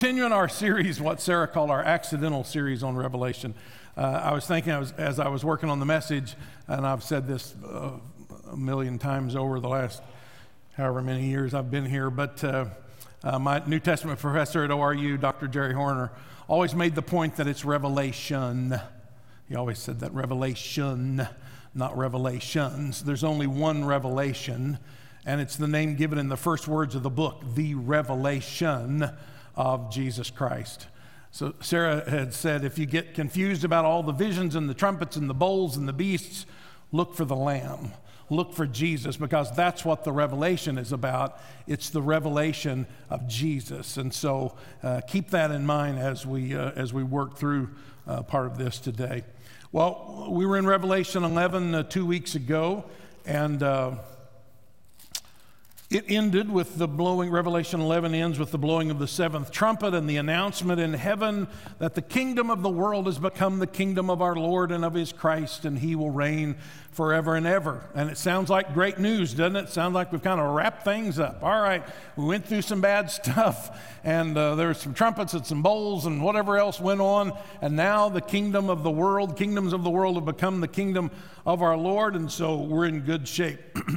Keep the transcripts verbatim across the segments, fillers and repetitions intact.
Continuing our series, what Sarah called our accidental series on Revelation, uh, I was thinking I was, as I was working on the message, and I've said this uh, a million times over the last however many years I've been here, but uh, uh, my New Testament professor at O R U, Doctor Jerry Horner, always made the point that it's revelation. He always said that revelation, not revelations. There's only one revelation, and it's the name given in the first words of the book, the revelation of Jesus Christ. So Sarah had said, if you get confused about all the visions and the trumpets and the bowls and the beasts, look for the Lamb. Look for Jesus, because that's what the revelation is about. It's the revelation of Jesus. And so uh, keep that in mind as we uh, as we work through uh, part of this today. Well, we were in Revelation eleven uh, two weeks ago, and uh, it ended with the blowing, Revelation eleven ends with the blowing of the seventh trumpet and the announcement in heaven that the kingdom of the world has become the kingdom of our Lord and of his Christ, and he will reign forever and ever. And it sounds like great news, doesn't it? It sounds like we've kind of wrapped things up. All right, we went through some bad stuff, and uh, there were some trumpets and some bowls and whatever else went on, and now the kingdom of the world, kingdoms of the world have become the kingdom of our Lord, and so we're in good shape.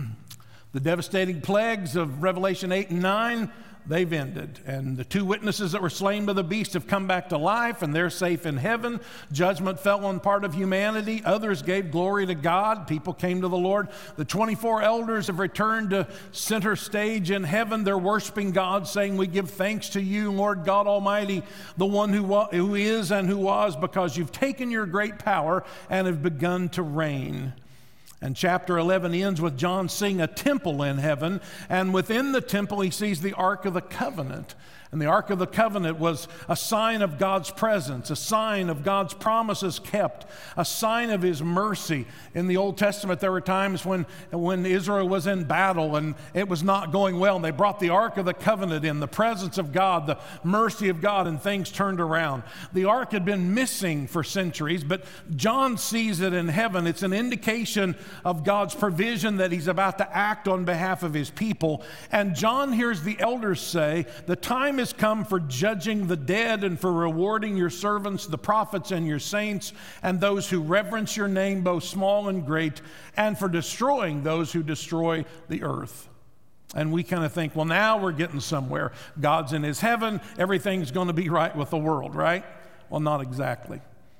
The devastating plagues of Revelation eight and nine, they've ended. And the two witnesses that were slain by the beast have come back to life, and they're safe in heaven. Judgment fell on part of humanity. Others gave glory to God. People came to the Lord. The twenty-four elders have returned to center stage in heaven. They're worshiping God, saying, we give thanks to you, Lord God Almighty, the one who, wa- who is and who was, because you've taken your great power and have begun to reign. And chapter eleven ends with John seeing a temple in heaven, and within the temple he sees the Ark of the Covenant. And the Ark of the Covenant was a sign of God's presence, a sign of God's promises kept, a sign of his mercy. In the Old Testament, there were times when, when Israel was in battle and it was not going well, and they brought the Ark of the Covenant in, the presence of God, the mercy of God, and things turned around. The Ark had been missing for centuries, but John sees it in heaven. It's an indication of God's provision that he's about to act on behalf of his people. And John hears the elders say, the time is come for judging the dead and for rewarding your servants, the prophets and your saints, and those who reverence your name, both small and great, and for destroying those who destroy the earth. And we kind of think, well, now we're getting somewhere. God's in his heaven. Everything's going to be right with the world, right? Well, not exactly.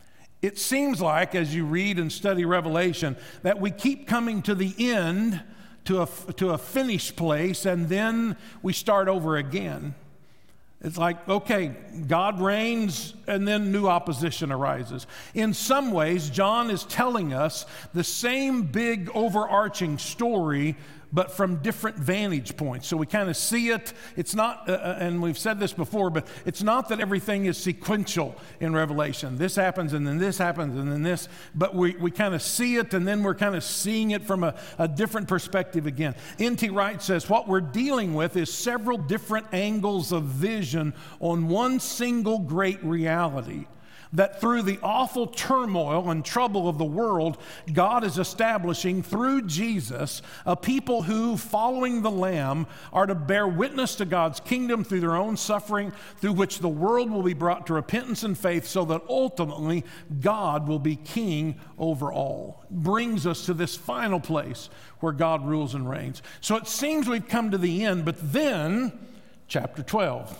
It seems like, as you read and study Revelation, that we keep coming to the end, to a, to a finished place, and then we start over again. It's like, okay, God reigns, and then new opposition arises. In some ways, John is telling us the same big overarching story, but from different vantage points. So we kind of see it. It's not, uh, and we've said this before, but it's not that everything is sequential in Revelation. This happens, and then this happens, and then this. But we, we kind of see it, and then we're kind of seeing it from a, a different perspective again. N T Wright says, what we're dealing with is several different angles of vision on one single great reality. That through the awful turmoil and trouble of the world, God is establishing through Jesus a people who, following the Lamb, are to bear witness to God's kingdom through their own suffering, through which the world will be brought to repentance and faith, so that ultimately God will be king over all. Brings us to this final place where God rules and reigns. So it seems we've come to the end, but then, chapter twelve.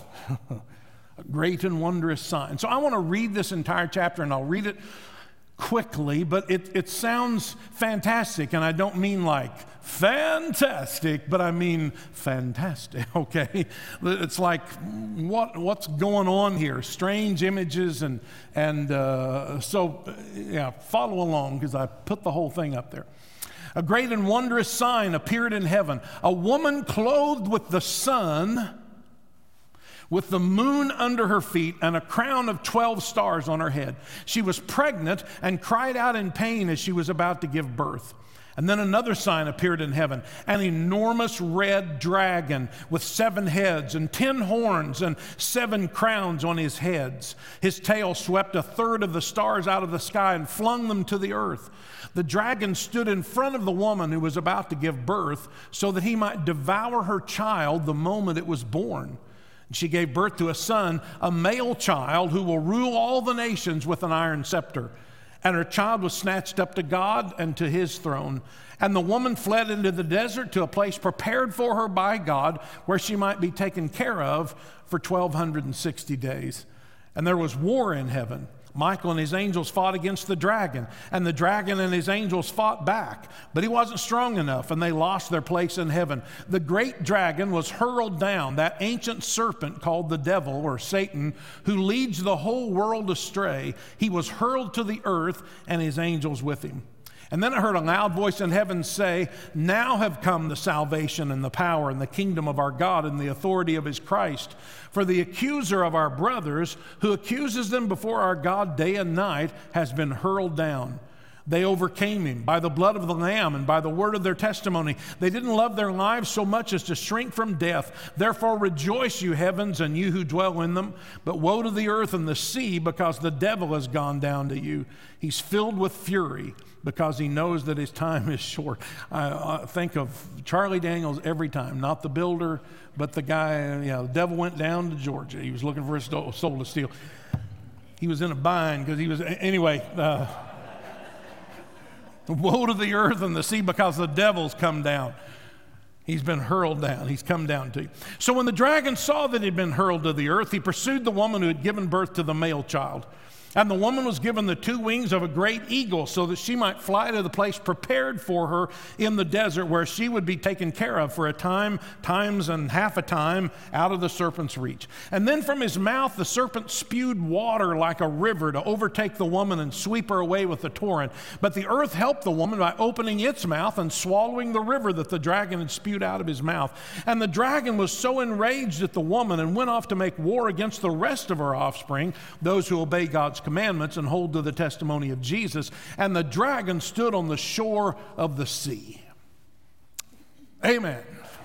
A great and wondrous sign. So I want to read this entire chapter, and I'll read it quickly, but it, it sounds fantastic, and I don't mean like fantastic, but I mean fantastic, okay? It's like, what what's going on here? Strange images, and, and uh, so, yeah, follow along, because I put the whole thing up there. A great and wondrous sign appeared in heaven. A woman clothed with the sun, with the moon under her feet and a crown of twelve stars on her head. She was pregnant and cried out in pain as she was about to give birth. And then another sign appeared in heaven, an enormous red dragon with seven heads and ten horns and seven crowns on his heads. His tail swept a third of the stars out of the sky and flung them to the earth. The dragon stood in front of the woman who was about to give birth so that he might devour her child the moment it was born. She gave birth to a son, a male child, who will rule all the nations with an iron scepter. And her child was snatched up to God and to his throne. And the woman fled into the desert to a place prepared for her by God, where she might be taken care of for twelve sixty days. And there was war in heaven. Michael and his angels fought against the dragon, and the dragon and his angels fought back. But he wasn't strong enough, and they lost their place in heaven. The great dragon was hurled down, that ancient serpent called the devil or Satan, who leads the whole world astray. He was hurled to the earth, and his angels with him. And then I heard a loud voice in heaven say, "Now have come the salvation and the power and the kingdom of our God and the authority of his Christ. For the accuser of our brothers, who accuses them before our God day and night, has been hurled down. They overcame him by the blood of the Lamb and by the word of their testimony. They didn't love their lives so much as to shrink from death. Therefore rejoice, you heavens, and you who dwell in them. But woe to the earth and the sea, because the devil has gone down to you. He's filled with fury, because he knows that his time is short." I, I think of Charlie Daniels every time, not the builder, but the guy, you know, the devil went down to Georgia. He was looking for a soul to steal. He was in a bind because he was, anyway, uh, woe to the earth and the sea, because the devil's come down. He's been hurled down. He's come down to you. So when the dragon saw that he'd been hurled to the earth, he pursued the woman who had given birth to the male child. And the woman was given the two wings of a great eagle, so that she might fly to the place prepared for her in the desert, where she would be taken care of for a time, times and half a time, out of the serpent's reach. And then from his mouth the serpent spewed water like a river to overtake the woman and sweep her away with the torrent. But the earth helped the woman by opening its mouth and swallowing the river that the dragon had spewed out of his mouth. And the dragon was so enraged at the woman and went off to make war against the rest of her offspring, those who obey God's commandments and hold to the testimony of Jesus. And the dragon stood on the shore of the sea. Amen.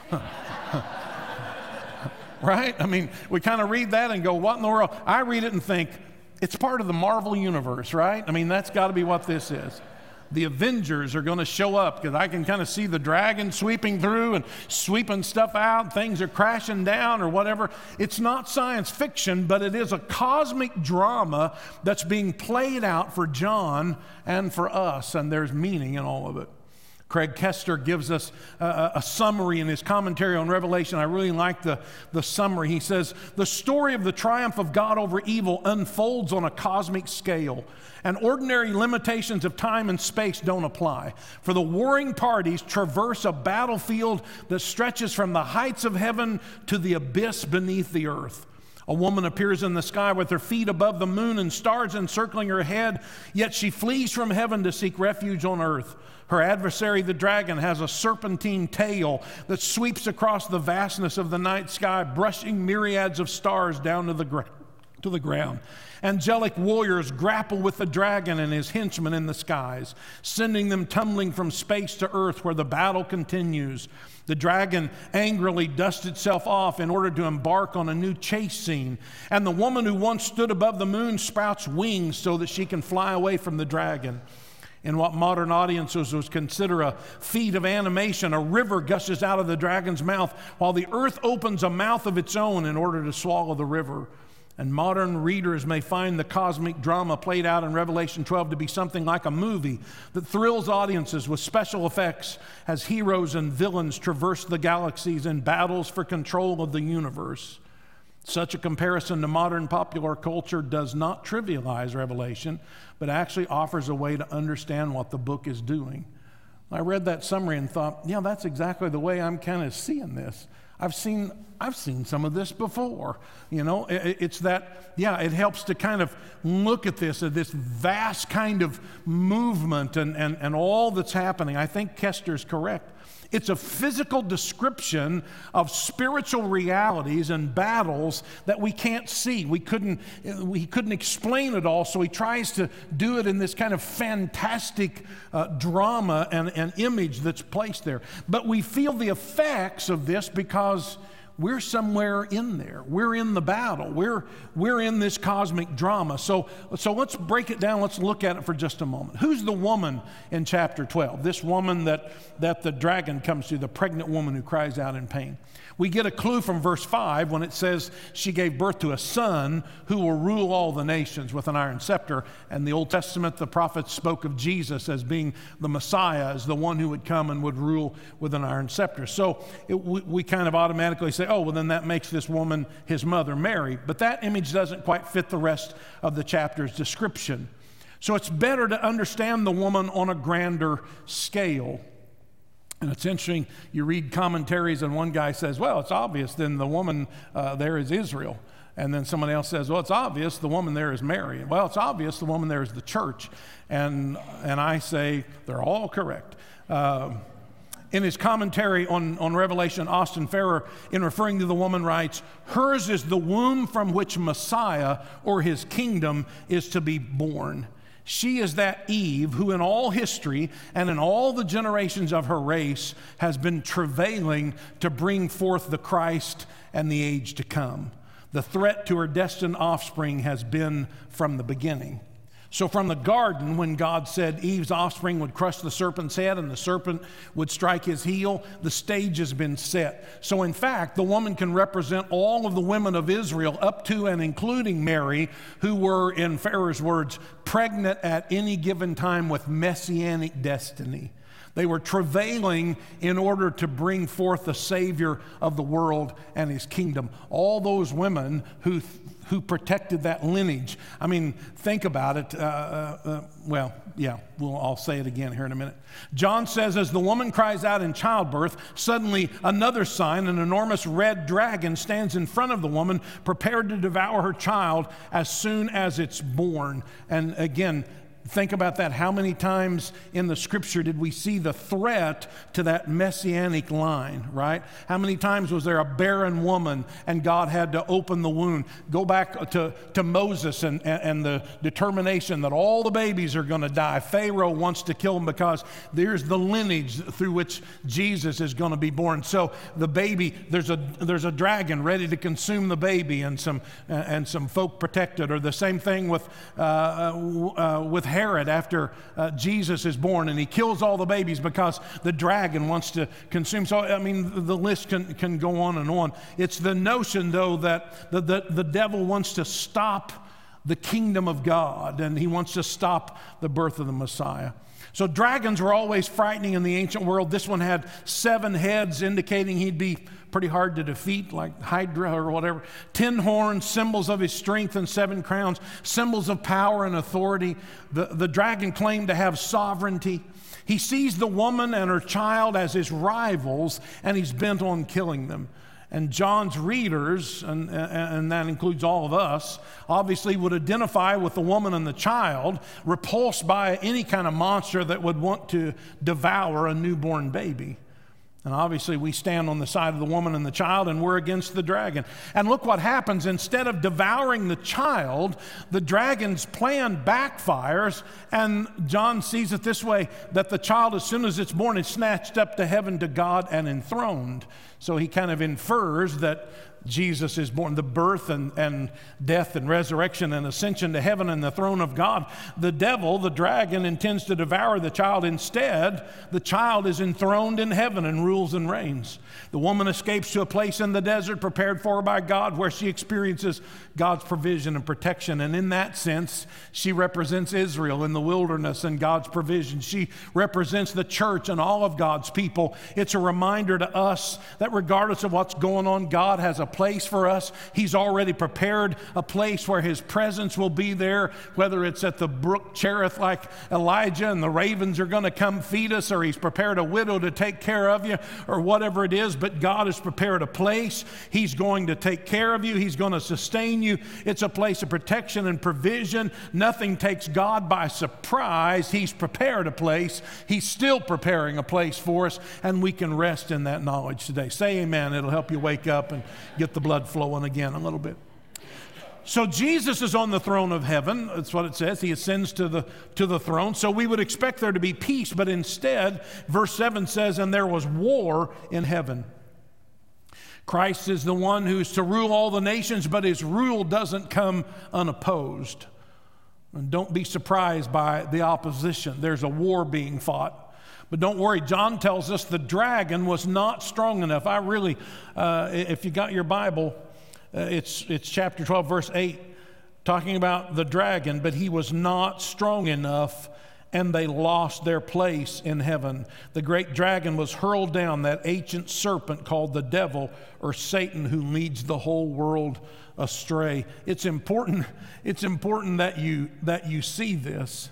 Right? I mean, we kind of read that and go, what in the world? I read it and think, it's part of the Marvel universe, right? I mean, that's got to be what this is. The Avengers are going to show up, because I can kind of see the dragon sweeping through and sweeping stuff out. Things are crashing down or whatever. It's not science fiction, but it is a cosmic drama that's being played out for John and for us, and there's meaning in all of it. Craig Kester gives us a, a summary in his commentary on Revelation. I really like the, the summary. He says, "The story of the triumph of God over evil unfolds on a cosmic scale, and ordinary limitations of time and space don't apply. For the warring parties traverse a battlefield that stretches from the heights of heaven to the abyss beneath the earth. A woman appears in the sky with her feet above the moon and stars encircling her head, yet she flees from heaven to seek refuge on earth. Her adversary, the dragon, has a serpentine tail that sweeps across the vastness of the night sky, brushing myriads of stars down to the, gra- to the ground. Angelic warriors grapple with the dragon and his henchmen in the skies, sending them tumbling from space to earth, where the battle continues. The dragon angrily dusts itself off in order to embark on a new chase scene. And the woman who once stood above the moon sprouts wings so that she can fly away from the dragon. In what modern audiences would consider a feat of animation, a river gushes out of the dragon's mouth, while the earth opens a mouth of its own in order to swallow the river. And modern readers may find the cosmic drama played out in Revelation twelve to be something like a movie that thrills audiences with special effects as heroes and villains traverse the galaxies in battles for control of the universe. Such a comparison to modern popular culture does not trivialize Revelation, but actually offers a way to understand what the book is doing. I read that summary and thought, yeah, that's exactly the way I'm kind of seeing this. I've seen I've seen some of this before. You know, it, it's that, yeah, it helps to kind of look at this, at this vast kind of movement and, and, and all that's happening. I think Kester's correct. It's a physical description of spiritual realities and battles that we can't see. We couldn't, we couldn't explain it all, so he tries to do it in this kind of fantastic uh, drama and, and image that's placed there. But we feel the effects of this because we're somewhere in there. We're in the battle. We're, we're in this cosmic drama. So, so let's break it down. Let's look at it for just a moment. Who's the woman in chapter twelve? This woman that, that the dragon comes to, the pregnant woman who cries out in pain. We get a clue from verse five when it says she gave birth to a son who will rule all the nations with an iron scepter. And the Old Testament, the prophets spoke of Jesus as being the Messiah, as the one who would come and would rule with an iron scepter. So it, we, we kind of automatically say, oh, well, then that makes this woman his mother, Mary. But that image doesn't quite fit the rest of the chapter's description. So it's better to understand the woman on a grander scale. And it's interesting, you read commentaries and one guy says, well, it's obvious, then the woman uh, there is Israel. And then someone else says, well, it's obvious, the woman there is Mary. Well, it's obvious, the woman there is the church. And, and I say, they're all correct. Uh, in his commentary on, on Revelation, Austin Farrer, in referring to the woman, writes, hers is the womb from which Messiah, or his kingdom, is to be born. She is that Eve who in all history and in all the generations of her race has been travailing to bring forth the Christ and the age to come. The threat to her destined offspring has been from the beginning. So from the garden, when God said Eve's offspring would crush the serpent's head and the serpent would strike his heel, the stage has been set. So in fact, the woman can represent all of the women of Israel up to and including Mary, who were, in Farrer's words, pregnant at any given time with messianic destiny. They were travailing in order to bring forth the Savior of the world and his kingdom. All those women who who protected that lineage. I mean, think about it. Uh, uh, uh, well, yeah, we'll, I'll say it again here in a minute. John says, as the woman cries out in childbirth, suddenly another sign, an enormous red dragon, stands in front of the woman, prepared to devour her child as soon as it's born. And again, think about that. How many times in the scripture did we see the threat to that messianic line, right? How many times was there a barren woman and God had to open the womb? Go back to, to Moses and, and the determination that all the babies are going to die. Pharaoh wants to kill them because there's the lineage through which Jesus is going to be born. So the baby, there's a, there's a dragon ready to consume the baby, and some, and some folk protect it. Or the same thing with, uh, uh, with Herod after uh, Jesus is born, and he kills all the babies because the dragon wants to consume. So, I mean, the list can, can go on and on. It's the notion, though, that the, the, the devil wants to stop the kingdom of God, and he wants to stop the birth of the Messiah. So dragons were always frightening in the ancient world. This one had seven heads, indicating he'd be pretty hard to defeat, like Hydra or whatever. Ten horns, symbols of his strength, and seven crowns, symbols of power and authority. The, the dragon claimed to have sovereignty. He sees the woman and her child as his rivals, and he's bent on killing them. And John's readers, and, and that includes all of us, obviously would identify with the woman and the child, repulsed by any kind of monster that would want to devour a newborn baby. And obviously we stand on the side of the woman and the child, and we're against the dragon. And look what happens. Instead of devouring the child, the dragon's plan backfires, and John sees it this way, that the child, as soon as it's born, is snatched up to heaven to God and enthroned. So he kind of infers that Jesus is born, the birth and, and death and resurrection and ascension to heaven and the throne of God. The devil, the dragon, intends to devour the child. Instead, the child is enthroned in heaven and rules and reigns. The woman escapes to a place in the desert prepared for her by God, where she experiences God's provision and protection. And in that sense, she represents Israel in the wilderness and God's provision. She represents the church and all of God's people. It's a reminder to us that regardless of what's going on, God has a place for us. He's already prepared a place where his presence will be there, whether it's at the brook Cherith like Elijah and the ravens are going to come feed us, or he's prepared a widow to take care of you, or whatever it is. But God has prepared a place. He's going to take care of you. He's going to sustain you. It's a place of protection and provision. Nothing takes God by surprise. He's prepared a place. He's still preparing a place for us, and we can rest in that knowledge today. Say amen. It'll help you wake up and get the blood flowing again a little bit. So Jesus is on the throne of heaven. That's what it says. He ascends to the, to the throne. So we would expect there to be peace, but instead, verse seven says, and there was war in heaven. Of Christ is the one who's to rule all the nations, but his rule doesn't come unopposed. And don't be surprised by the opposition. There's a war being fought. But don't worry, John tells us the dragon was not strong enough. I really, uh, if you got your Bible, uh, it's, it's chapter twelve, verse eight, talking about the dragon, but he was not strong enough, and they lost their place in heaven. The great dragon was hurled down, that ancient serpent called the devil or Satan, who leads the whole world astray. It's important, it's important that you, that you see this,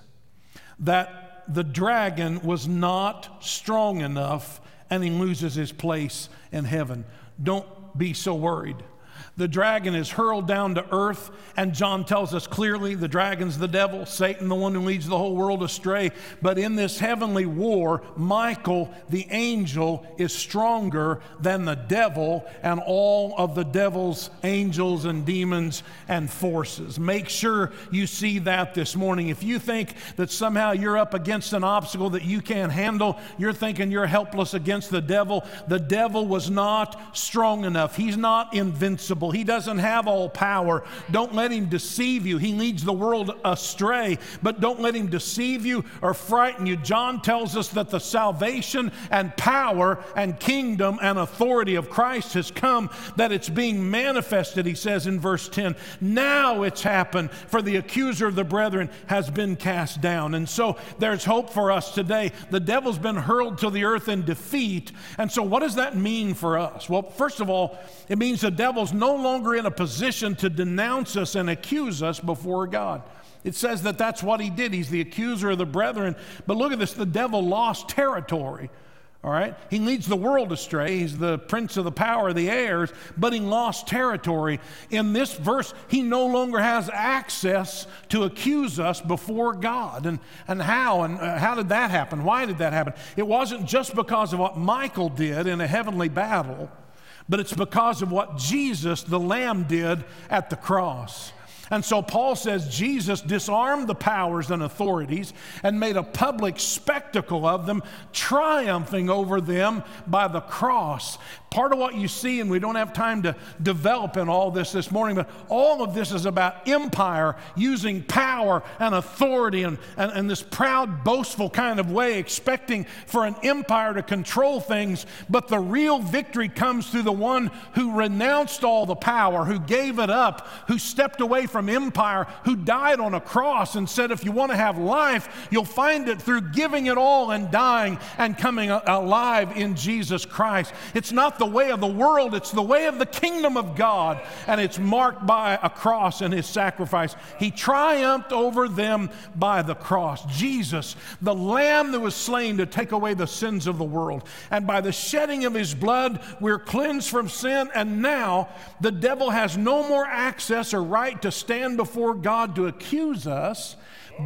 that the dragon was not strong enough and he loses his place in heaven. Don't be so worried. The dragon is hurled down to earth, and John tells us clearly the dragon's the devil, Satan, the one who leads the whole world astray. But in this heavenly war, Michael, the angel, is stronger than the devil and all of the devil's angels and demons and forces. Make sure you see that this morning. If you think that somehow you're up against an obstacle that you can't handle, you're thinking you're helpless against the devil. The devil was not strong enough. He's not invincible. He doesn't have all power. Don't let him deceive you. He leads the world astray, but don't let him deceive you or frighten you. John tells us that the salvation and power and kingdom and authority of Christ has come, that it's being manifested, he says in verse ten. Now it's happened, for the accuser of the brethren has been cast down. And so there's hope for us today. The devil's been hurled to the earth in defeat. And so what does that mean for us? Well, first of all, it means the devil's no longer in a position to denounce us and accuse us before God. It says that that's what he did. He's the accuser of the brethren. But look at this, the devil lost territory. All right? He leads the world astray. He's the prince of the power of the airs, but he lost territory. In this verse, he no longer has access to accuse us before God. And, and how? And uh, how did that happen? Why did that happen? It wasn't just because of what Michael did in a heavenly battle, but it's because of what Jesus, the Lamb, did at the cross. And so Paul says Jesus disarmed the powers and authorities and made a public spectacle of them, triumphing over them by the cross. Part of what you see, and we don't have time to develop in all this this morning, but all of this is about empire using power and authority and, and, and this proud, boastful kind of way, expecting for an empire to control things. But the real victory comes through the one who renounced all the power, who gave it up, who stepped away from from empire, who died on a cross and said, if you want to have life, you'll find it through giving it all and dying and coming alive in Jesus Christ. It's not the way of the world, it's the way of the kingdom of God, and it's marked by a cross and his sacrifice. He triumphed over them by the cross. Jesus, the Lamb that was slain to take away the sins of the world. And by the shedding of his blood, we're cleansed from sin, and now the devil has no more access or right to stand before God to accuse us,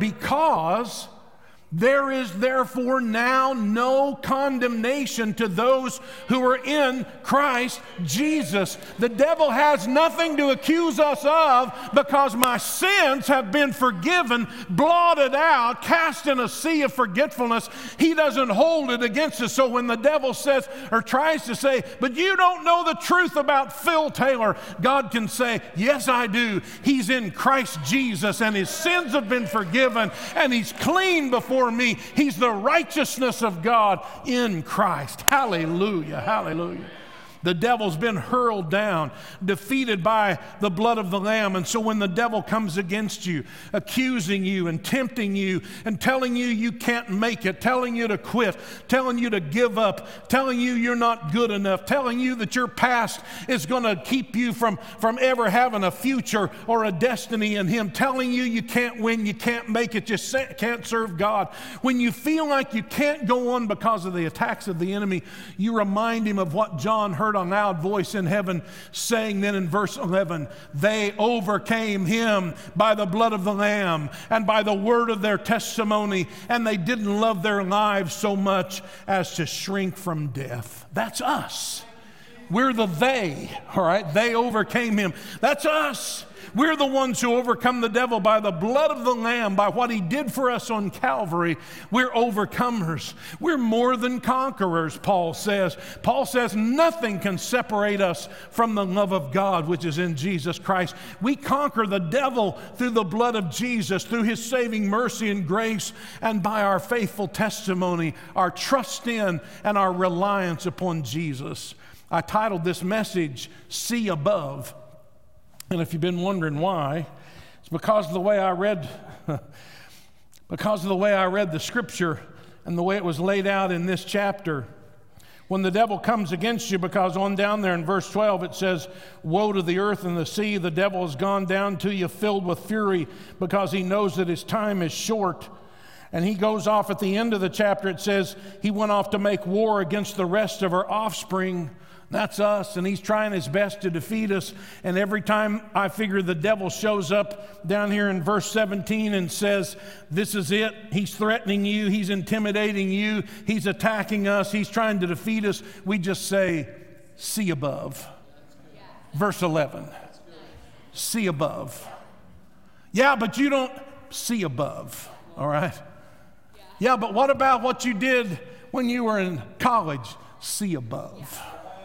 because there is therefore now no condemnation to those who are in Christ Jesus. The devil has nothing to accuse us of, because my sins have been forgiven, blotted out, cast in a sea of forgetfulness. He doesn't hold it against us. So when the devil says or tries to say, but you don't know the truth about Phil Taylor, God can say, yes, I do. He's in Christ Jesus, and his sins have been forgiven, and he's clean before me. He's the righteousness of God in Christ. Hallelujah, hallelujah. The devil's been hurled down, defeated by the blood of the Lamb. And so when the devil comes against you, accusing you and tempting you and telling you you can't make it, telling you to quit, telling you to give up, telling you you're not good enough, telling you that your past is going to keep you from, from ever having a future or a destiny in him, telling you you can't win, you can't make it, you can't serve God. When you feel like you can't go on because of the attacks of the enemy, you remind him of what John heard a loud voice in heaven saying then in verse eleven, they overcame him by the blood of the Lamb and by the word of their testimony, and they didn't love their lives so much as to shrink from death. That's us. We're the they, all right? They overcame him. That's us. We're the ones who overcome the devil by the blood of the Lamb, by what he did for us on Calvary. We're overcomers. We're more than conquerors, Paul says. Paul says nothing can separate us from the love of God, which is in Jesus Christ. We conquer the devil through the blood of Jesus, through his saving mercy and grace, and by our faithful testimony, our trust in, and our reliance upon Jesus. I titled this message, See Above. And if you've been wondering why, it's because of the way I read, because of the way I read the scripture and the way it was laid out in this chapter. When the devil comes against you, because on down there in verse twelve it says, woe to the earth and the sea, the devil has gone down to you filled with fury because he knows that his time is short. And he goes off at the end of the chapter, it says, he went off to make war against the rest of our offspring. That's us, and he's trying his best to defeat us. And every time I figure the devil shows up down here in verse seventeen and says, this is it, he's threatening you, he's intimidating you, he's attacking us, he's trying to defeat us, we just say, see above. Verse eleven, see above. Yeah, but you don't see above, all right? Yeah, but what about what you did when you were in college? See above.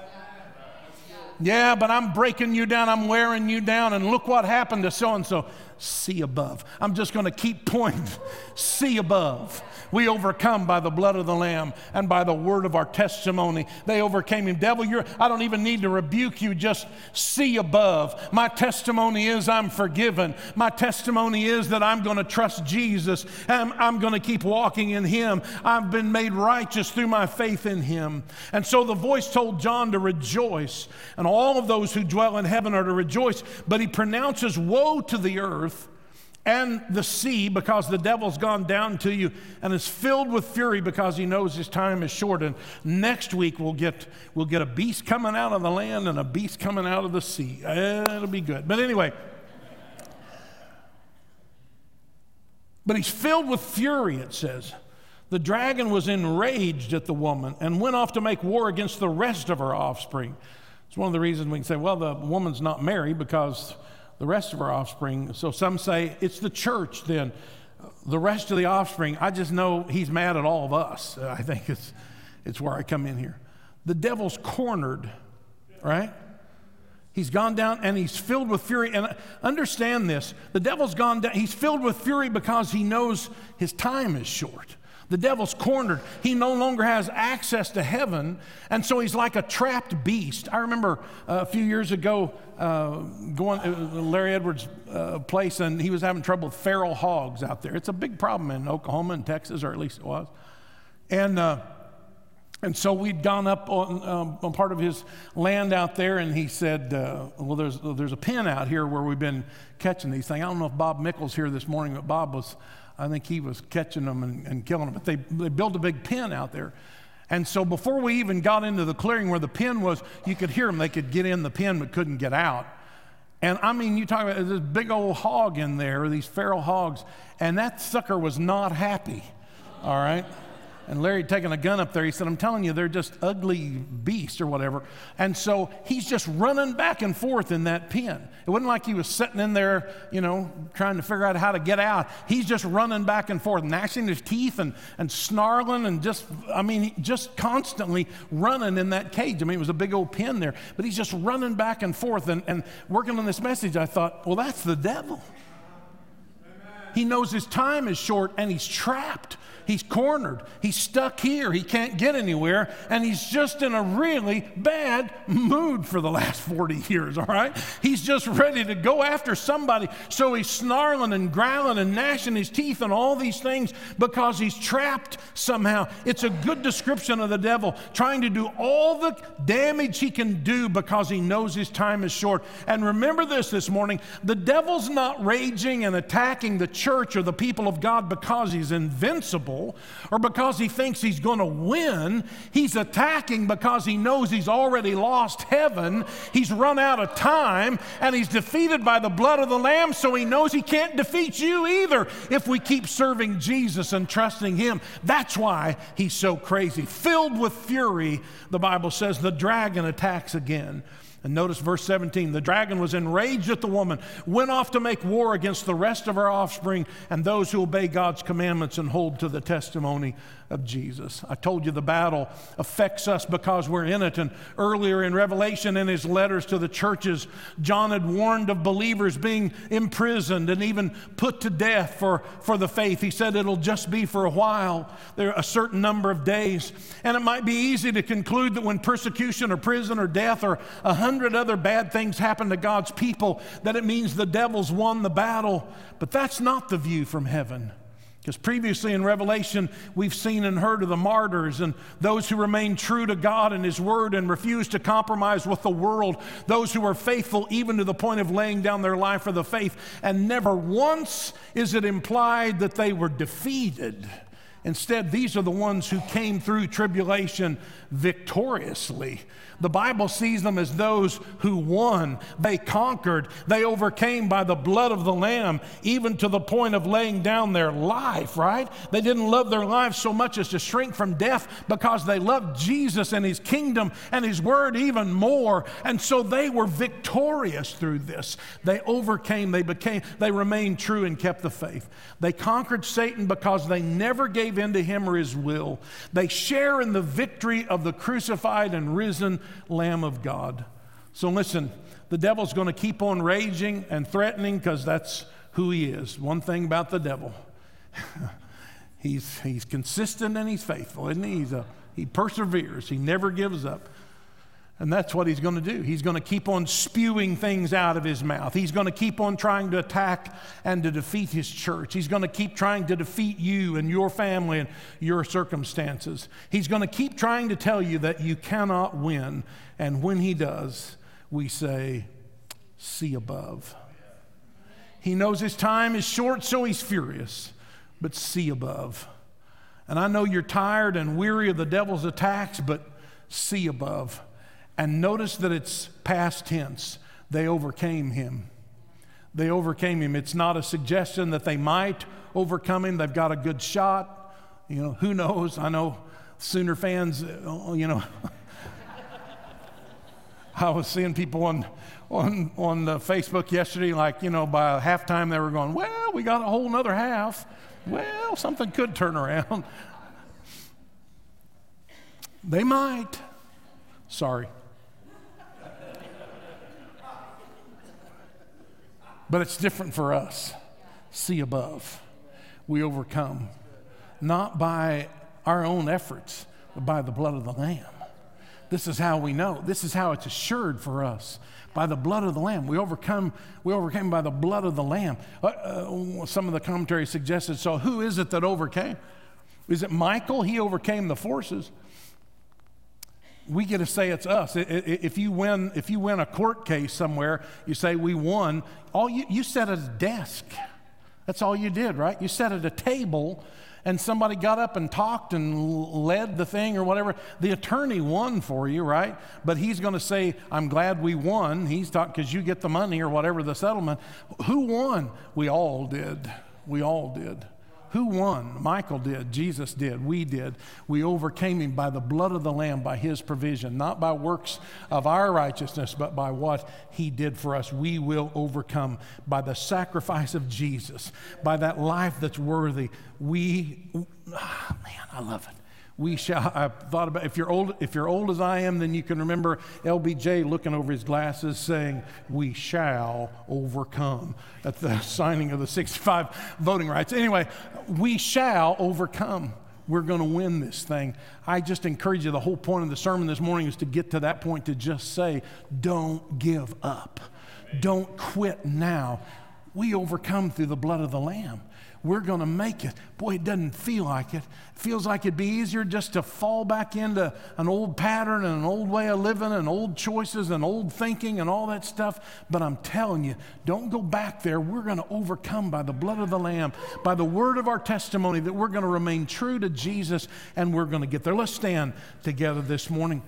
Yeah, but I'm breaking you down, I'm wearing you down, and look what happened to so-and-so. See above. I'm just going to keep pointing. See above. We overcome by the blood of the Lamb and by the word of our testimony. They overcame him. Devil, you're, I don't even need to rebuke you. Just see above. My testimony is I'm forgiven. My testimony is that I'm going to trust Jesus. And I'm, I'm going to keep walking in him. I've been made righteous through my faith in him. And so the voice told John to rejoice. And all of those who dwell in heaven are to rejoice. But he pronounces woe to the earth and the sea, because the devil's gone down to you and is filled with fury because he knows his time is short. And next week we'll get we'll get a beast coming out of the land and a beast coming out of the sea. It'll be good. But anyway, but he's filled with fury, it says. The dragon was enraged at the woman and went off to make war against the rest of her offspring. It's one of the reasons we can say, well, the woman's not married because the rest of our offspring. So some say it's the church then. The rest of the offspring, I just know he's mad at all of us. I think it's, it's where I come in here. The devil's cornered, right? He's gone down and he's filled with fury. And understand this, the devil's gone down, he's filled with fury because he knows his time is short. The devil's cornered. He no longer has access to heaven, and so he's like a trapped beast. I remember uh, a few years ago uh, going to Larry Edwards' uh, place, and he was having trouble with feral hogs out there. It's a big problem in Oklahoma and Texas, or at least it was. And uh, and so we'd gone up on, um, on part of his land out there, and he said, uh, well, there's, there's a pen out here where we've been catching these things. I don't know if Bob Mickle's here this morning, but Bob was... I think he was catching them and, and killing them. But they, they built a big pen out there. And so before we even got into the clearing where the pen was, you could hear them. They could get in the pen but couldn't get out. And I mean, you talk about this big old hog in there, these feral hogs, and that sucker was not happy, all right? And Larry had taken a gun up there. He said, I'm telling you, they're just ugly beasts or whatever. And so he's just running back and forth in that pen. It wasn't like he was sitting in there, you know, trying to figure out how to get out. He's just running back and forth, gnashing his teeth and, and snarling and just, I mean, just constantly running in that cage. I mean, it was a big old pen there. But he's just running back and forth. And, and working on this message, I thought, well, that's the devil. He knows his time is short and he's trapped. He's cornered. He's stuck here. He can't get anywhere. And he's just in a really bad mood for the last forty years, all right? He's just ready to go after somebody. So he's snarling and growling and gnashing his teeth and all these things because he's trapped somehow. It's a good description of the devil, trying to do all the damage he can do because he knows his time is short. And remember this this morning, the devil's not raging and attacking the church or the people of God because he's invincible. invincible or because he thinks he's going to win. He's attacking because he knows he's already lost heaven. He's run out of time, and he's defeated by the blood of the Lamb, so he knows he can't defeat you either if we keep serving Jesus and trusting him. That's why he's so crazy. Filled with fury, the Bible says, the dragon attacks again. And notice verse seventeen, the dragon was enraged at the woman, went off to make war against the rest of her offspring and those who obey God's commandments and hold to the testimony of Jesus. I told you the battle affects us because we're in it. And earlier in Revelation, in his letters to the churches, John had warned of believers being imprisoned and even put to death for, for the faith. He said it'll just be for a while, there are a certain number of days. And it might be easy to conclude that when persecution or prison or death or a hundred other bad things happen to God's people, that it means the devil's won the battle. But that's not the view from heaven. Because previously in Revelation, we've seen and heard of the martyrs and those who remain true to God and his word and refuse to compromise with the world, those who are faithful even to the point of laying down their life for the faith. And never once is it implied that they were defeated. Instead, these are the ones who came through tribulation victoriously. The Bible sees them as those who won. They conquered. They overcame by the blood of the Lamb, even to the point of laying down their life, right? They didn't love their lives so much as to shrink from death because they loved Jesus and his kingdom and his word even more. And so they were victorious through this. They overcame. They became, they remained true and kept the faith. They conquered Satan because they never gave in to him or his will. They share in the victory of the crucified and risen Lamb of God. So listen, the devil's going to keep on raging and threatening because that's who he is. One thing about the devil, he's he's consistent and he's faithful, isn't he? He's a, he perseveres. He never gives up. And that's what he's going to do. He's going to keep on spewing things out of his mouth. He's going to keep on trying to attack and to defeat his church. He's going to keep trying to defeat you and your family and your circumstances. He's going to keep trying to tell you that you cannot win. And when he does, we say, see above. He knows his time is short, so he's furious, but see above. And I know you're tired and weary of the devil's attacks, but see above. And notice that it's past tense. They overcame him. They overcame him. It's not a suggestion that they might overcome him. They've got a good shot. You know, who knows? I know Sooner fans, you know. I was seeing people on on on uh, Facebook yesterday, like, you know, by halftime they were going, well, we got a whole nother half. Well, something could turn around. They might. Sorry. But it's different for us. See above. We overcome. Not by our own efforts, but by the blood of the Lamb. This is how we know. This is how it's assured for us. By the blood of the Lamb. We overcome, we overcame by the blood of the Lamb. Uh, uh, some of the commentary suggested, so who is it that overcame? Is it Michael? He overcame the forces. We get to say it's us. If you win, if you win a court case somewhere, you say we won. All you, you sat at a desk. That's all you did, right? You sat at a table and somebody got up and talked and led the thing or whatever. The attorney won for you, right? But he's going to say, I'm glad we won. He's talking because you get the money or whatever the settlement. Who won? We all did. We all did. Who won? Michael did. Jesus did. We did. We overcame him by the blood of the Lamb, by his provision, not by works of our righteousness, but by what he did for us. We will overcome by the sacrifice of Jesus, by that life that's worthy. We, oh, man, I love it. We shall, I thought about, if you're old, if you're old as I am, then you can remember L B J looking over his glasses saying, we shall overcome at the signing of the sixty-five voting rights. Anyway, we shall overcome. We're going to win this thing. I just encourage you, the whole point of the sermon this morning is to get to that point to just say, don't give up. Don't quit now. We overcome through the blood of the Lamb. We're going to make it. Boy, it doesn't feel like it. It feels like it'd be easier just to fall back into an old pattern and an old way of living and old choices and old thinking and all that stuff. But I'm telling you, don't go back there. We're going to overcome by the blood of the Lamb, by the word of our testimony, that we're going to remain true to Jesus, and we're going to get there. Let's stand together this morning.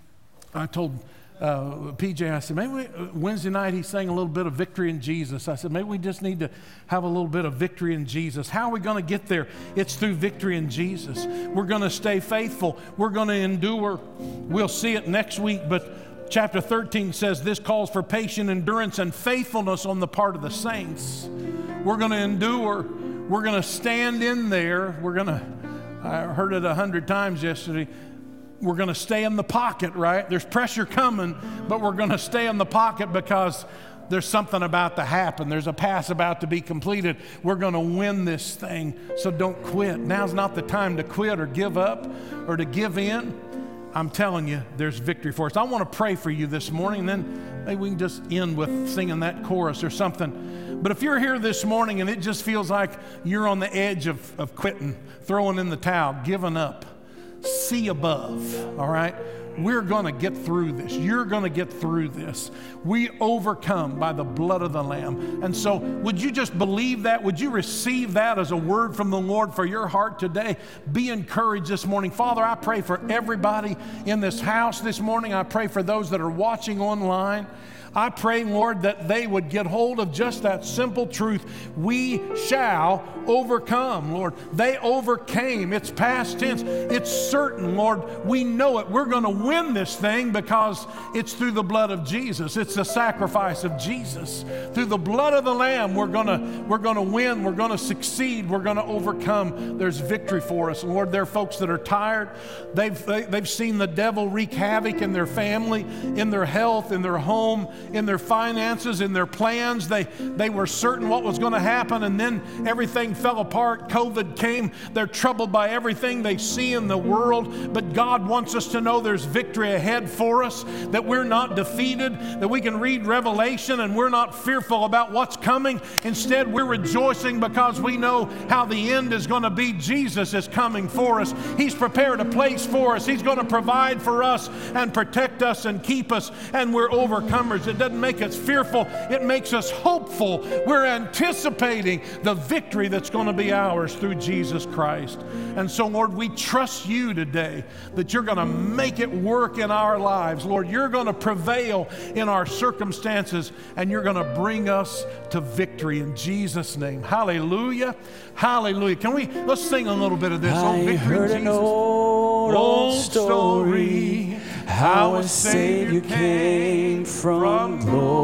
I told Uh, P J, I said, maybe we, uh, Wednesday night he sang a little bit of Victory in Jesus. I said, maybe we just need to have a little bit of victory in Jesus. How are we going to get there? It's through victory in Jesus. We're going to stay faithful. We're going to endure. We'll see it next week, but chapter thirteen says this calls for patient endurance and faithfulness on the part of the saints. We're going to endure. We're going to stand in there. We're going to, I heard it a hundred times yesterday, we're going to stay in the pocket, right? There's pressure coming, but we're going to stay in the pocket because there's something about to happen. There's a pass about to be completed. We're going to win this thing, so don't quit. Now's not the time to quit or give up or to give in. I'm telling you, there's victory for us. I want to pray for you this morning, and then maybe we can just end with singing that chorus or something. But if you're here this morning and it just feels like you're on the edge of, of quitting, throwing in the towel, giving up, see above, all right? We're going to get through this. You're going to get through this. We overcome by the blood of the Lamb. And so would you just believe that? Would you receive that as a word from the Lord for your heart today? Be encouraged this morning. Father, I pray for everybody in this house this morning. I pray for those that are watching online. I pray, Lord, that they would get hold of just that simple truth. We shall overcome, Lord. They overcame. It's past tense. It's certain, Lord. We know it. We're going to win this thing because it's through the blood of Jesus. It's the sacrifice of Jesus. Through the blood of the Lamb, we're going to, we're going to win. We're going to succeed. We're going to overcome. There's victory for us. Lord, there are folks that are tired. They've, they, they've seen the devil wreak havoc in their family, in their health, in their home, in their finances, in their plans. They, they were certain what was going to happen, and then everything fell apart. COVID came. They're troubled by everything they see in the world, but God wants us to know there's victory ahead for us, that we're not defeated, that we can read Revelation and we're not fearful about what's coming. Instead, we're rejoicing because we know how the end is going to be. Jesus is coming for us. He's prepared a place for us. He's going to provide for us and protect us and keep us, and we're overcomers. It doesn't make us fearful. It makes us hopeful. We're anticipating the victory that's going to be ours through Jesus Christ. And so, Lord, we trust you today that you're going to make it work in our lives. Lord, you're going to prevail in our circumstances, and you're going to bring us to victory in Jesus' name. Hallelujah. Hallelujah. Can we, let's sing a little bit of this. I oh, victory heard in an Jesus. old, old story, how a Savior came from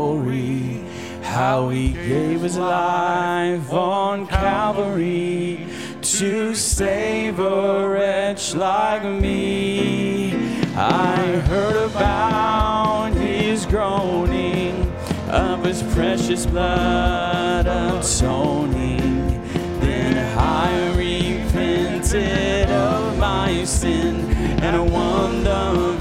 glory, how he gave his life on Calvary to save a wretch like me. I heard about his groaning, of his precious blood atoning. Then I repented of my sin and won the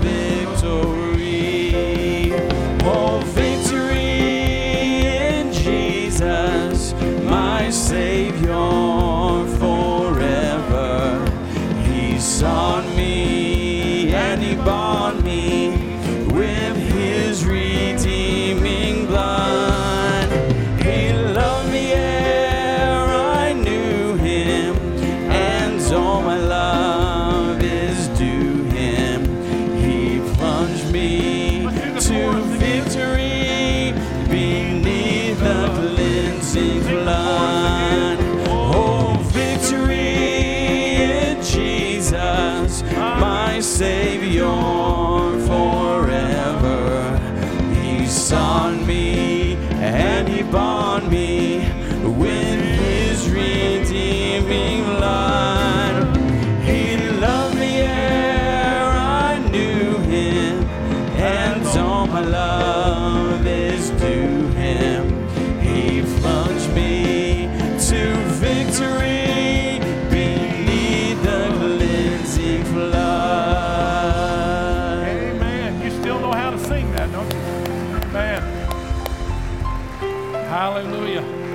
victory. Oh, victory in Jesus, my Savior forever. He sought me and he bought me with his redeeming blood. He loved me ere I knew him, and all my love is due him. He plunged me to victory beneath the cleansing flood. Oh, victory in Jesus, my Savior forever. He sought me and he bought me with his redeeming blood. He loved me ere I knew him, and all my love is due him. He plunged me to victory beneath the cleansing flood. Amen. You still know how to sing that, don't you? Amen. Hallelujah.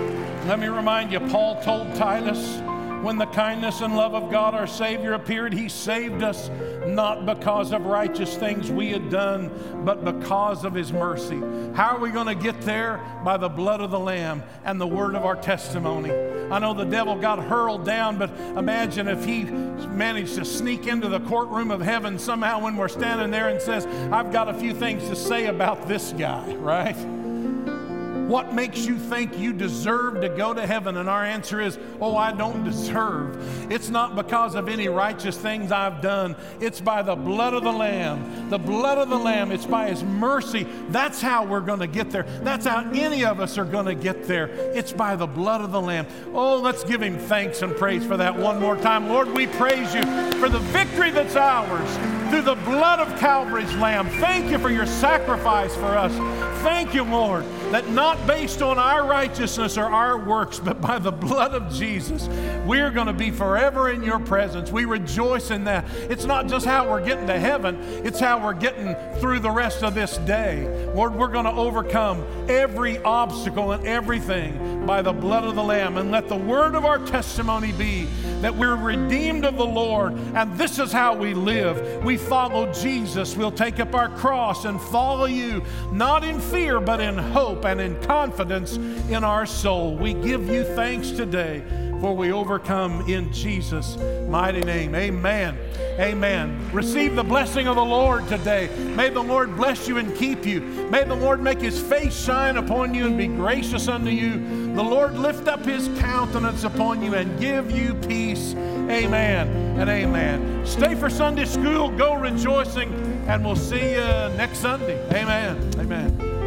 Let me remind you, Paul told Titus, when the kindness and love of God our Savior appeared, He saved us not because of righteous things we had done, but because of His mercy. How are we going to get there? By the blood of the Lamb and the word of our testimony. I know the devil got hurled down, but imagine if he managed to sneak into the courtroom of heaven somehow when we're standing there and says, I've got a few things to say about this guy, right? What makes you think you deserve to go to heaven? And our answer is, oh, I don't deserve. It's not because of any righteous things I've done. It's by the blood of the Lamb. The blood of the Lamb. It's by His mercy. That's how we're going to get there. That's how any of us are going to get there. It's by the blood of the Lamb. Oh, let's give Him thanks and praise for that one more time. Lord, we praise You for the victory that's ours through the blood of Calvary's Lamb. Thank You for Your sacrifice for us. Thank You, Lord, that not based on our righteousness or our works, but by the blood of Jesus, we're going to be forever in Your presence. We rejoice in that. It's not just how we're getting to heaven, it's how we're getting through the rest of this day. Lord, we're going to overcome every obstacle and everything by the blood of the Lamb. And let the word of our testimony be that we're redeemed of the Lord, and this is how we live. We follow Jesus. We'll take up our cross and follow You, not in fear, but in hope and in confidence in our soul. We give You thanks today, for we overcome in Jesus' mighty name. Amen. Amen. Receive the blessing of the Lord today. May the Lord bless you and keep you. May the Lord make His face shine upon you and be gracious unto you. The Lord lift up His countenance upon you and give you peace. Amen and amen. Stay for Sunday school. Go rejoicing, and we'll see you next Sunday. Amen. Amen.